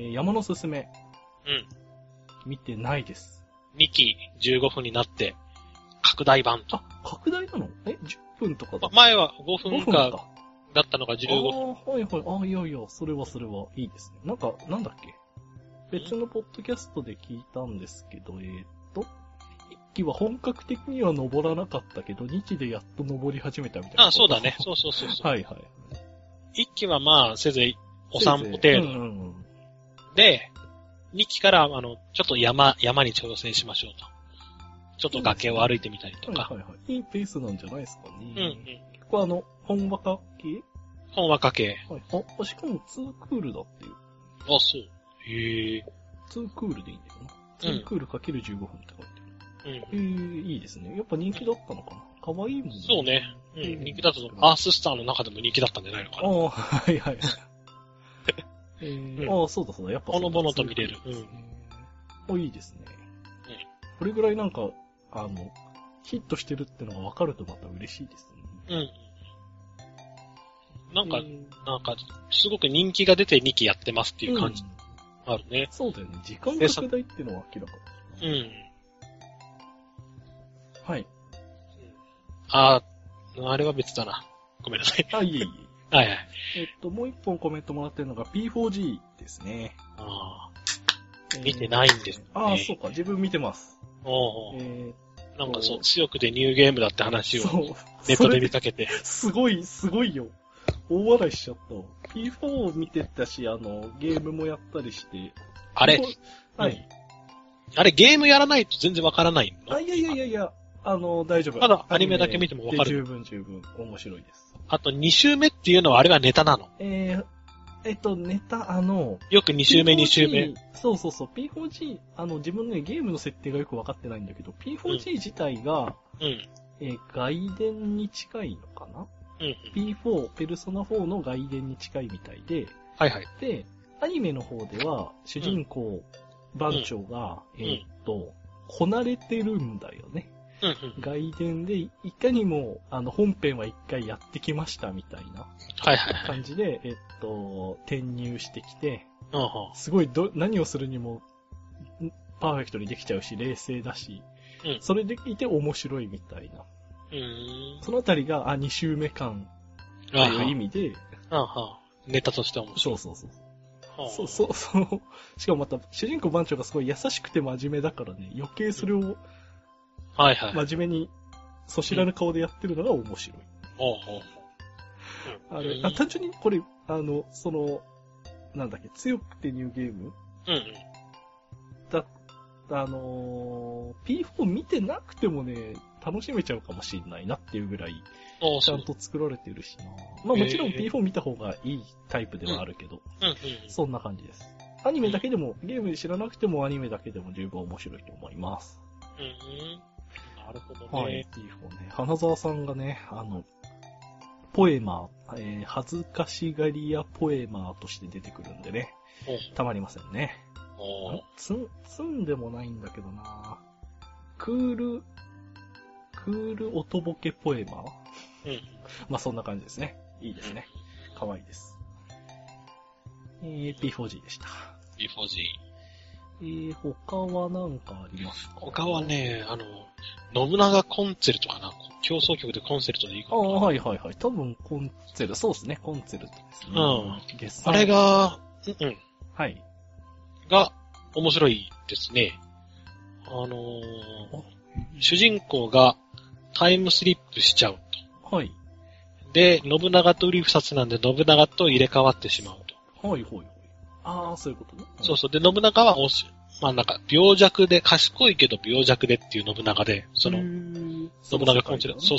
山のすすめ。見てないです。 2期15分になって、拡大版と。 拡大なの？10分とかだ。 前は5分かだったのが15分。 はい。いや、それはいいですね。なんだっけ？別のポッドキャストで聞いたんですけど、1期は本格的には登らなかったけど、2期でやっと登り始めたみたいな。 そうだね。そう。 はい。 1期はせいぜいお散歩程度。で、2期から、ちょっと山に挑戦しましょうと。ちょっと崖を歩いてみたりとか。 いいペースなんじゃないですかね。結構本和歌系？ 本和歌系。 しかも2クールだっていう。 あ、そう。へえ。 2クールでいいんだよな。2クールかける15分って書いてる。いいですね。やっぱ人気だったのかな？可愛いもんね。 そうね。人気だったと。アーススターの中でも人気だったんじゃないのかな。 はい。そうだ。やっぱほのぼのと見れる。 いいですね。これぐらいなんか、ヒットしてるってのが分かるとまた嬉しいですね。なんか、すごく人気が出て2期やってますっていう感じ。あるね。 そうだよね。時間拡大ってのは明らかだ。はい。 あれは別だな。ごめんなさい。 いえ。 はい。 もう一本コメントもらってるのが P4G ですね。 見てないんですね。 そうか。自分見てます。 なんか強くてニューゲームだって話をネットで見かけて。 すごいよ。大笑いしちゃった。P4 見てたし、ゲームもやったりして。 あれはい。 あれ、ゲームやらないと全然わからないの？ いや、大丈夫。 ただ、アニメだけ見てもわかる。 十分、面白いです。 あと、2週目っていうのはあれはネタなの？ ネタ、 よく2週目、2週目。 そう。P4G、自分ね、ゲームの設定がよくわかってないんだけど、P4G 自体が、外伝に近いのかな？ P4、ペルソナ4の外伝に近いみたいで、 はいはい。 で、アニメの方では、主人公、番長が、こなれてるんだよね。外伝で、いかにも、本編は一回やってきましたみたいな感じで、転入してきて、すごい何をするにも、パーフェクトにできちゃうし、冷静だし、それでいて面白いみたいな。そのあたりが、2周目感という意味で、 ネタとしては面白い。 そう。しかもまた、主人公番長がすごい優しくて真面目だからね、余計それを、真面目に、そしらぬ顔でやってるのが面白い。単純にこれ、なんだっけ、強くてニューゲームP4 見てなくてもね、楽しめちゃうかもしれないなっていうぐらい、ちゃんと作られてるしな。まあもちろん P4 見た方がいいタイプではあるけど、そんな感じです。アニメだけでも、ゲームで知らなくてもアニメだけでも十分面白いと思います。 なるほどね。 はい、P4 ね。花沢さんがね、ポエマー、恥ずかしがり屋ポエマーとして出てくるんでね、たまりませんね。積んでもないんだけどな。クールおとぼけポエマー、まあそんな感じですね。いいですね。かわいいです。P4G でした。 P4G。 他は何かありますか？ 他はね、信長コンツェルトかな。競争曲でコンセルトでいいかな。 はい。多分コンツェルト、そうですね。コンツェルトですね。 あれが、 はい。 が、面白いですね。主人公がタイムスリップしちゃうと。 はい。 で、信長とうり二つなんで、信長と入れ替わってしまうと。 はい。そういうことね。 そう。で、信長は病弱で、賢いけど病弱でっていう信長で、信長コンチェルト。そう。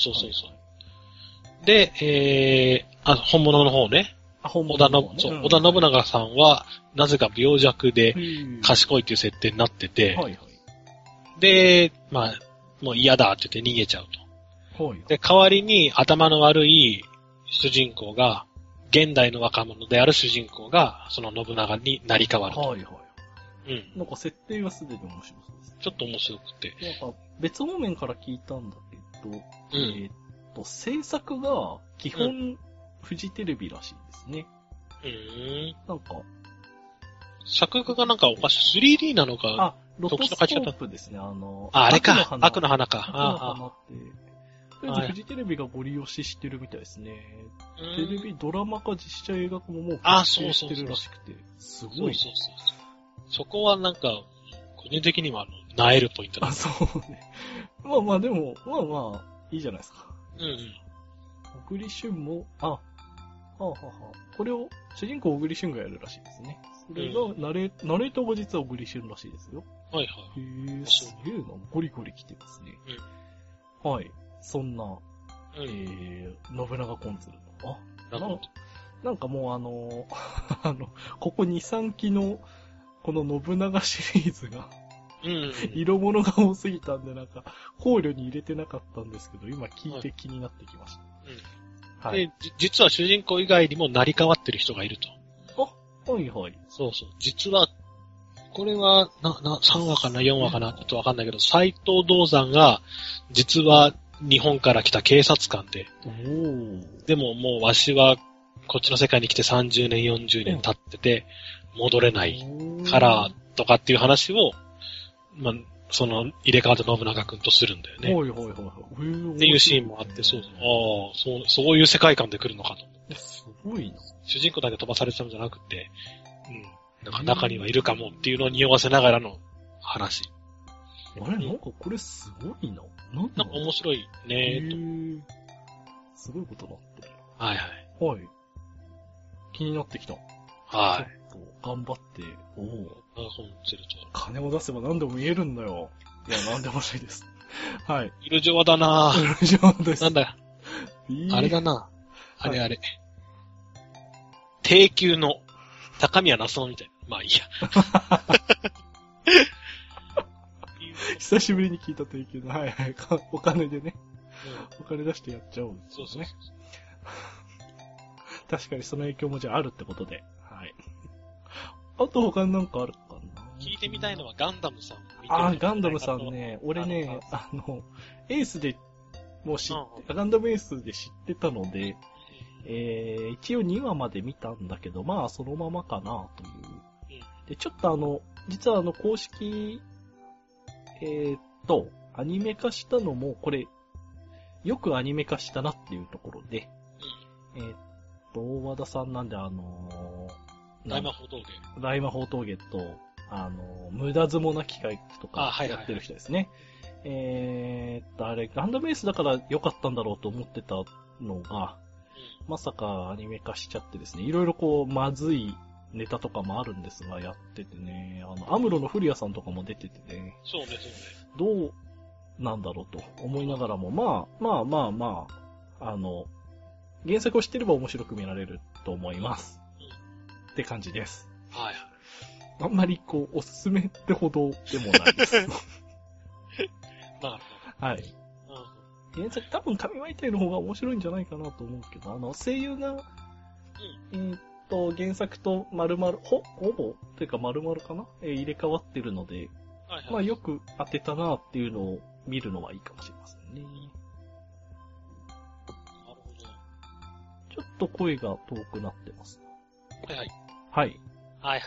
で、本物の方ね。織田信長さんは、なぜか病弱で賢いっていう設定になってて、で、もう嫌だって言って逃げちゃうと。で、代わりに頭の悪い主人公が、現代の若者である主人公が、その信長になり変わると。なんか設定がすでに面白そうです。 ちょっと面白くて。 なんか別方面から聞いたんだけど、制作が基本、フジテレビらしいですね。なんか。 作画がなんかおかしい。3D なのか。 ロトスコープですね。 あれか。悪の花か。 悪の花って。とりあえずフジテレビがご利用ししてるみたいですね。テレビドラマか実写映画化ももう決定してるらしくて。すごい。 そこはなんか、個人的には萎えるポイントだ。 そうね。でも、いいじゃないですか。小栗旬も、これを、主人公小栗旬がやるらしいですね。それが、ナレートが実は小栗旬らしいですよ。すげえな。ゴリゴリ来てますね。はい。そんな、信長コンツェルト。なんかもうここ2、3期の、この信長シリーズが、色物が多すぎたんで、なんか、考慮に入れてなかったんですけど、今聞いて気になってきました。 で、実は主人公以外にも成り変わってる人がいると。 はい。 そう。実は、これは、3話かな、4話かな、ちょっとわかんないけど、斎藤道山が、実は日本から来た警察官で。でももうわしは、こっちの世界に来て30年、40年経ってて、戻れないからとかっていう話を、その入れ替わった信長くんとするんだよね。っていうシーンもあって、そういう世界観で来るのかと。 すごいな。 主人公だけ飛ばされてたんじゃなくて、なんか中にはいるかもっていうのを匂わせながらの話。 なんかこれすごいな。 なんか面白いねーと。 すごいことになってる。 はい。 気になってきた。 はい。 ちょっと頑張って、 金を出せば何でも見えるんだよ。いや、何でもないです。はい。 イルジョワだなぁ。 イルジョワです。 なんだあれだな。あれ。低級の高宮那須みたいな。まあいいや。 久しぶりに聞いた低級の。お金でね。お金出してやっちゃおう。 そうね。 確かにその影響もじゃああるってことで。はい。あと他になんかあるかな。 聞いてみたいのはガンダムさん。 ガンダムさんね、俺ね、エースで、もうガンダムエースで知ってたので、一応2話まで見たんだけど、まあそのままかなという。で、ちょっと実は公式、アニメ化したのも、これ、よくアニメ化したなっていうところで、和田さんなんで大魔法峠。 大魔法峠と、無駄相撲な機械とかやってる人ですね。あれ、ガンダムエースだから良かったんだろうと思ってたのが、まさかアニメ化しちゃってですね、いろいろこう、まずいネタとかもあるんですが、やっててね、アムロの古谷さんとかも出ててね、 そうね。 どうなんだろうと思いながらも、まあ、原作を知ってれば面白く見られると思います。って感じです。 はい。 あんまりこう、おすすめってほどでもないです。 なるほど。 はい。原作多分神媒体の方が面白いんじゃないかなと思うけど、声優が、原作と丸々、ほぼというか丸々かな、入れ替わってるので、まあよく当てたなっていうのを見るのはいいかもしれませんね。なるほど。 ちょっと声が遠くなってます。 はい。 はい。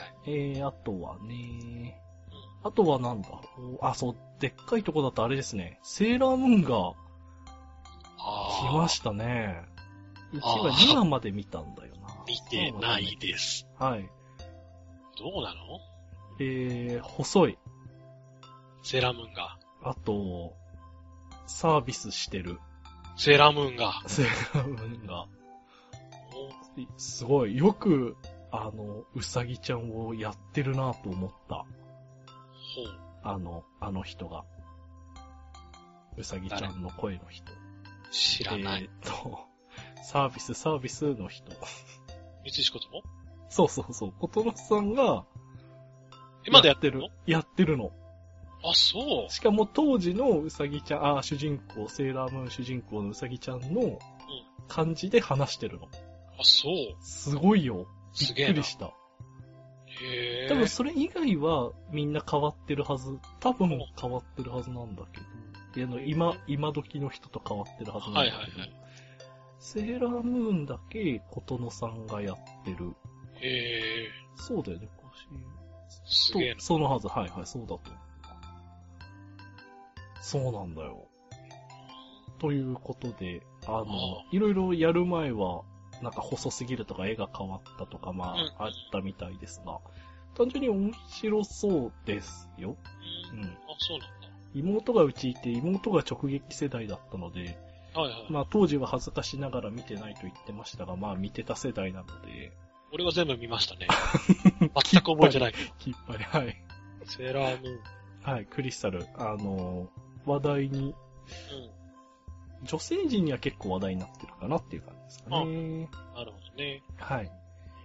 あとはね、あとはなんだ、そう、でっかいとこだとあれですね、セーラームーンが、来ましたね。1話、2話まで見たんだよな。 見てないです。 はい。 どうなの？ 細い。 セーラームーンが。 あと、サービスしてる。 セーラームーンが。 セーラームーンが。すごい。よく、うさぎちゃんをやってるなと思った。あの人が。うさぎちゃんの声の人。 知らない。 サービスの人。 三石ことも？ そう。ことのさんが、 まだやってるの？ やってるの。 あ、そう。 しかも当時のうさぎちゃん、主人公、セーラームーン主人公のうさぎちゃんの感じで話してるの。 あ、そう。 すごいよ。びっくりした。 へー。 多分それ以外はみんな変わってるはず。多分変わってるはずなんだけど。今時の人と変わってるはずなんだけど。セーラームーンだけ琴野さんがやってる。 へー。 そうだよね、 すげえな。 そのはず、はい、そうだと。そうなんだよ。ということで、いろいろやる前は、なんか細すぎるとか絵が変わったとか、あったみたいですが、単純に面白そうですよ。 あ、そうなんだ。 妹がうちいて、妹が直撃世代だったので、当時は恥ずかしながら見てないと言ってましたが、見てた世代なので。 俺は全部見ましたね。全く覚えてない。 きっぱり、はい。 セーラームーン。 はい、クリスタル。話題に、女性陣には結構話題になってるかなっていう感じですかね。 なるほどね。 はい。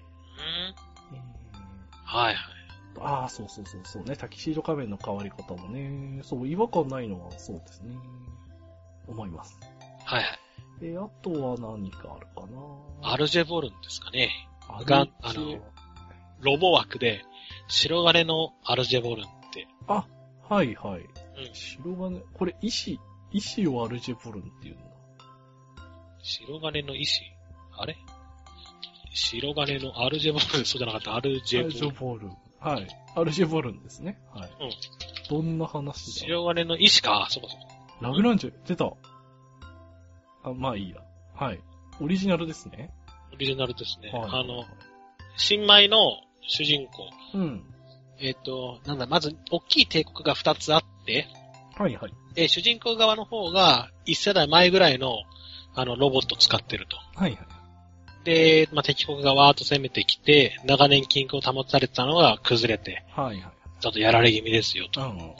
そうね。タキシード仮面の変わり方もね、違和感ないのはそうですね。思います。あとは何かあるかな。 アルジェボルンですかね。ロボ枠で、白金のアルジェボルンって。 はい。白金、これ、石をアルジェボルンって言うんだ。 白金の石？あれ？白金のアルジェボルン、そうじゃなかった、アルジェボルン。 はい。アルジェボルンですね。はい。どんな話だ？ 白金の石か、そうか。 ラグランジュ、出た。いいや。はい。オリジナルですね。 オリジナルですね。新米の主人公。まず、大きい帝国が2つあって、で、主人公側の方が、1世代前ぐらいの、ロボット使ってると。で、敵国がわーっと攻めてきて、長年均衡を保たれてたのが崩れて、ちょっとやられ気味ですよと。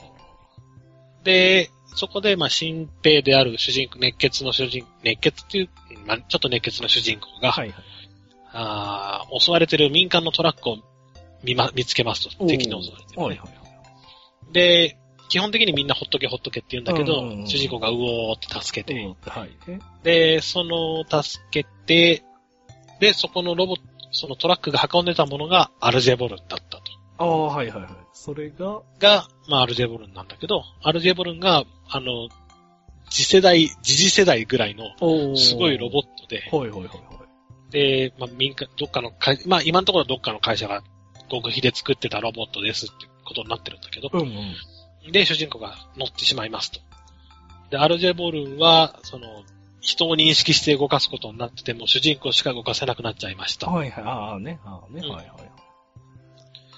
で、そこで、新兵である主人公、熱血っていう、ちょっと熱血の主人公が、襲われてる民間のトラックを見つけますと。敵に襲われてる、ね。で、 基本的にみんなほっとけって言うんだけど、主人公がうおーって助けて、 はい。 で、その助けて、で、そこのそのトラックが運んでたものがアルジェボルンだったと。 ああ、はいはいはい。それが、 まあアルジェボルンなんだけど、アルジェボルンが、次次世代ぐらいの、すごいロボットで、 はいはいはいはい。 で、まあまあ今のところどっかの会社が極秘で作ってたロボットですってことになってるんだけど、で、主人公が乗ってしまいますと。で、アルジェボルンは、人を認識して動かすことになってても、主人公しか動かせなくなっちゃいました。 はいはい、はいはい。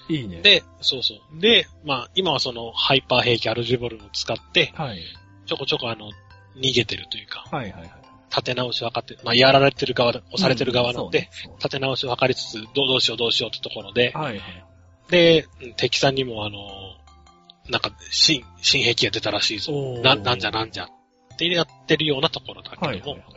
いいね。 で、そうそう。で、まあ、今はハイパー兵器アルジェボルンを使って、はい。ちょこちょこ逃げてるというか、はいはいはい。立て直しを図って、まあ、やられてる側、押されてる側なので、立て直しを図りつつ、どうしようってところで、はいはい。で、敵さんにもなんか、新兵器が出たらしいぞ。なんじゃってやってるようなところだけども。はいはいはい。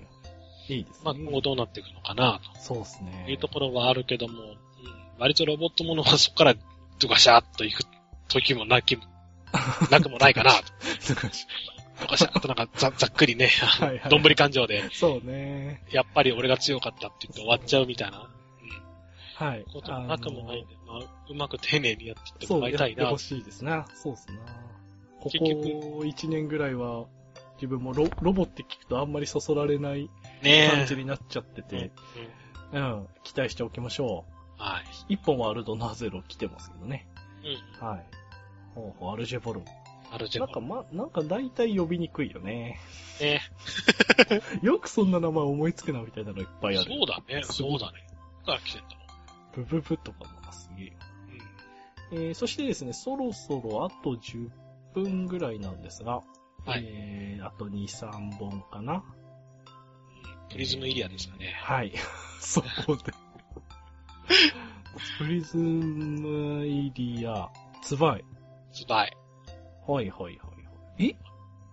いいですね。まあ、今後どうなっていくのかなと。 そうですね。 いうところはあるけども、割とロボットものはそこからドカシャーっと行く時もなくもないかなと。ドカシャーっとなんかざっくりね、どんぶり感情で。 そうね。 やっぱり俺が強かったって言って終わっちゃうみたいな。 はい。 こともなくもないんで、まあ、うまく丁寧にやっていってもらいたいな。 そう、やってほしいですね。そうですね。ここ1年ぐらいは、自分もロボって聞くとあんまりそそられない感じになっちゃってて、期待しておきましょう。はい。一本はアルドナーゼロ来てますけどね。はい。アルジェボルン。なんか大体呼びにくいよね。よくそんな名前思いつくなみたいなのいっぱいある。 そうだね。どこから来てんだろう。ブとかもすげえ。そしてですね、そろそろあと10分ぐらいなんですが、はい。あと2、3本かな。 プリズムエリアですかね。 はい。そこで。プリズムエリア、ツバイ。はいはいはい。え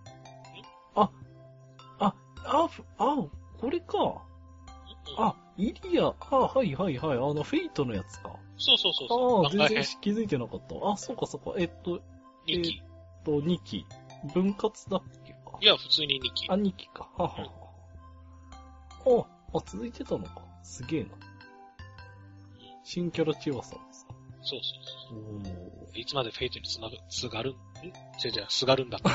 これか。イリア、はいはいはい。フェイトのやつか。 そう。 全然気づいてなかった。そうか。 2期。 2期。分割だっけか。 いや、普通に2期。 2期か。続いてたのか。すげえな。新キャラチワさんですか。 そう。いつまでフェイトにすがるんだって。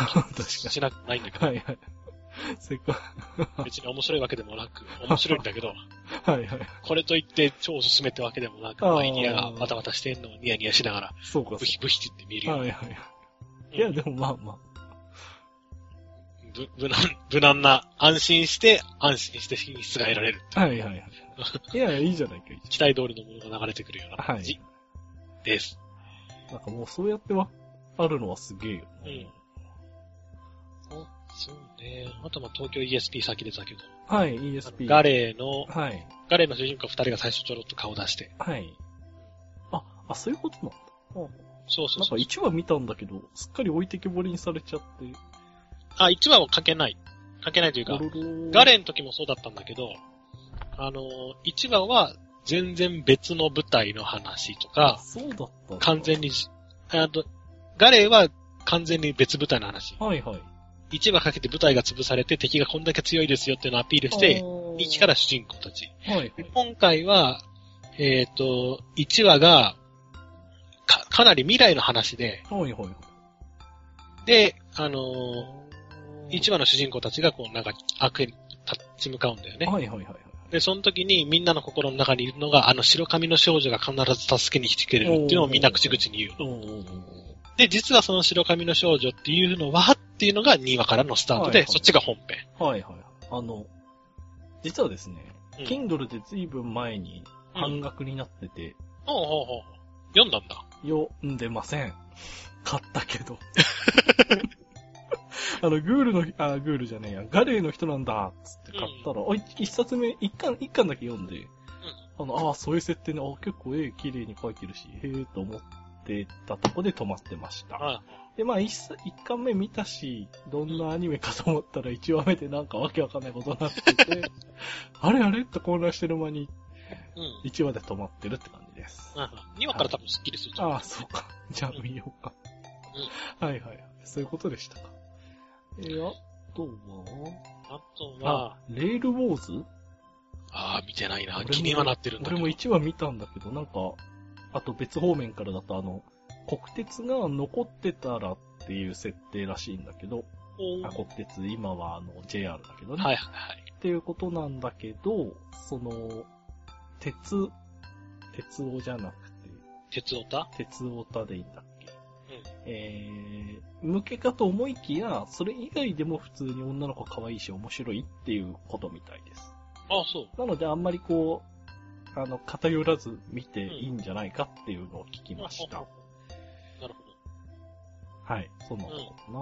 しなくないんだけど。はいはい。別に面白いわけでもなく、面白いんだけど。はいはい。これといって超おすすめってわけでもなく、アイディアがバタバタしてんのをニヤニヤしながら、ブヒブヒって見るよ。はいはい。 いや、でもまあ。 無難な、安心して品質が得られる。 はいはいはい。いや、いいじゃないか、 期待通りのものが流れてくるような感じ。です。 なんかもうそうやってあるのはすげえよね。 そうね。あと東京 ESP 先出たけど。 はい、ESP。 ガレーの主人公2人が最初ちょろっと顔出して。 はい。そういうことなんだ。 そう。 なんか1話見たんだけど、すっかり置いてけぼりにされちゃって。 1話は書けないというか、ガレーの時もそうだったんだけど、1話は全然別の舞台の話とか、 そうだった。 完全に、ガレーは完全に別舞台の話。 はいはい。 1話かけて舞台が潰されて敵がこんだけ強いですよっていうのをアピールして、2期から主人公たち。はい。今回は、1話がかなり未来の話で、 はいはい。 で、1話の主人公たちがなんか悪に立ち向かうんだよね。 はいはいはい。 で、その時にみんなの心の中にいるのが、白髪の少女が必ず助けに来てくれるっていうのをみんな口々に言うの。で、実はその白髪の少女っていうのはっていうのが2話からのスタートで、そっちが本編。 はいはい。実はですね、Kindle で随分前に半額になってて。 読んだんだ。 読んでません。買ったけど。グールじゃねえや、ガレーの人なんだ、つって買ったら、一冊目、一巻だけ読んで、そういう設定ね、結構綺麗に描いてるし、へーと思ってたとこで止まってました。で、一巻目見たし、どんなアニメかと思ったら1話目でなんかわけわかんないことになってて、あれって混乱してる間に、1話で止まってるって感じです。 2話から多分スッキリすると思う。 そうか。じゃあ見ようか。はいはい。 そういうことでしたか。 あとは、 レールウォーズ？ 見てないな。気にはなってるんだけど。 俺も1話見たんだけど、なんか、あと別方面からだと国鉄が残ってたらっていう設定らしいんだけど、国鉄、今はJR だけどね。 はいはいはい。 っていうことなんだけど、鉄オじゃなくて。鉄オタでいいんだっけ？向けかと思いきや、それ以外でも普通に女の子可愛いし面白いっていうことみたいです。 そう。 なのであんまり偏らず見ていいんじゃないかっていうのを聞きました。 なるほど。はい、そんなことかな。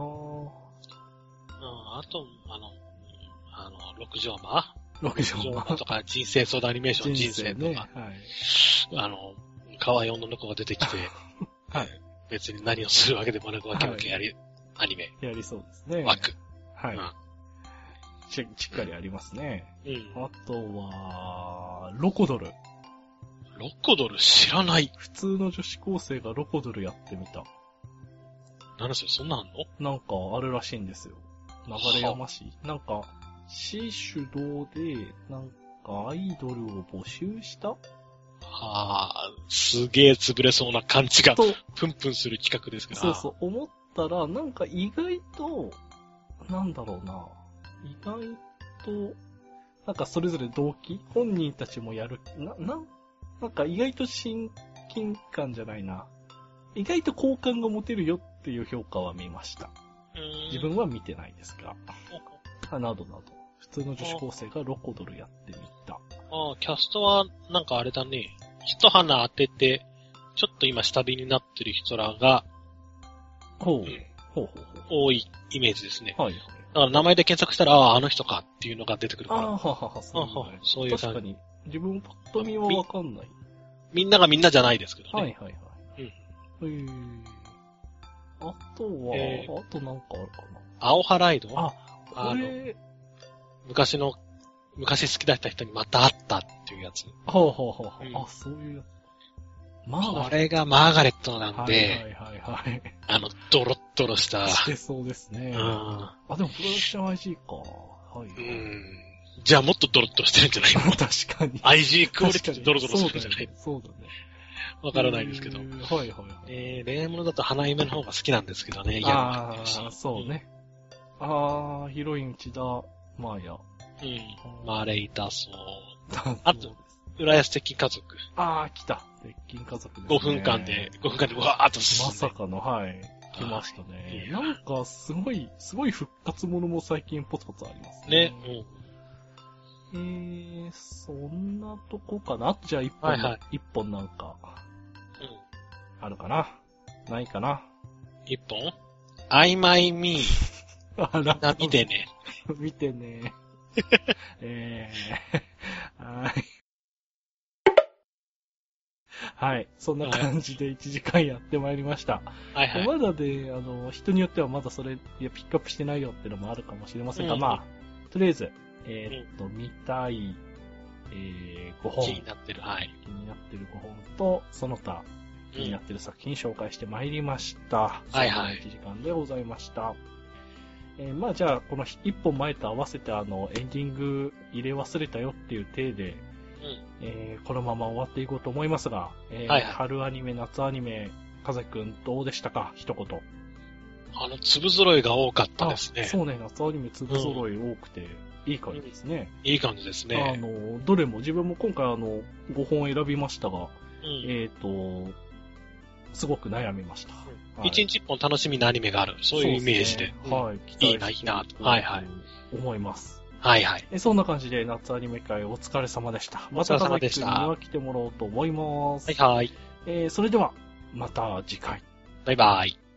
あと、六条間六条間とか、人生相談アニメーション人生とか、はい、可愛い女の子が出てきて、はい、別に何をするわけでもなくわけわけアニメ。 やりそうですね。 枠。 はい。しっかりありますね。あとは、ロコドル。 ロコドル知らない。 普通の女子高生がロコドルやってみた。 何それ、そんなあんの？ なんかあるらしいんですよ。流山市。なんか、市主導で、なんかアイドルを募集した？ すげえ潰れそうな感じが、プンプンする企画ですけど。 そう、思ったら、なんか意外と、なんだろうな。意外と、なんかそれぞれ動機？本人たちもやる。なんか意外と親近感じゃないな。意外と好感が持てるよっていう評価は見ました。自分は見てないですが。などなど。普通の女子高生がロコドルやってみた。 キャストは、なんかあれだね。一花当てて、ちょっと今下火になってる人らが、多いイメージですね。はい。だから名前で検索したら、あの人かっていうのが出てくるから。そういう感じ。 確かに。自分パッと見はわかんない。 みんながみんなじゃないですけどね。 はいはいはい。あとなんかあるかな。 青葉ライド？ これ、 昔好きだった人にまた会ったっていうやつ。 そういうやつ。 これがマーガレットなんで、ドロッドロした。 してそうですね。でもプロダクション IG か。 じゃあもっとドロッドロしてるんじゃないの？ 確かに。 IG クオリティでドロドロするんじゃないの？ そうだね。 わからないですけど。恋愛ものだと花嫁の方が好きなんですけどね。 そうね。ヒロイン内田マーヤ。 マレイタソー。あと、浦安鉄筋家族。 来た。鉄筋家族ですね。 5分間でわーっと進んで。 まさかの、来ましたね。なんか、すごい復活ものも最近ポツポツありますね。そんなとこかな？じゃあ一本なんか、あるかな？ないかな？ 一本？曖昧ミー。見てね。 見てね。はい。そんな感じで1時間やってまいりました。まだで、人によってはまだそれ、ピックアップしてないよってのもあるかもしれませんが、とりあえず、見たい、5本。 気になってる、 気になってる5本と、その他、気になってる作品紹介してまいりました。1時間でございました。じゃあ、この1本前と合わせてエンディング入れ忘れたよっていう体で、このまま終わっていこうと思いますが、春アニメ、夏アニメ、風くんどうでしたか？一言。 粒揃いが多かったですね。 そうね、夏アニメ粒揃い多くて、いい感じですね。 いい感じですね。 どれも、自分も今回5本選びましたが、すごく悩みました。 一日一本楽しみなアニメがある。そういうイメージで。いいな、いいなと。 思います。そんな感じで夏アニメ会お疲れ様でした。また風くんには来てもらおうと思います。 それでは、また次回。 バイバイ。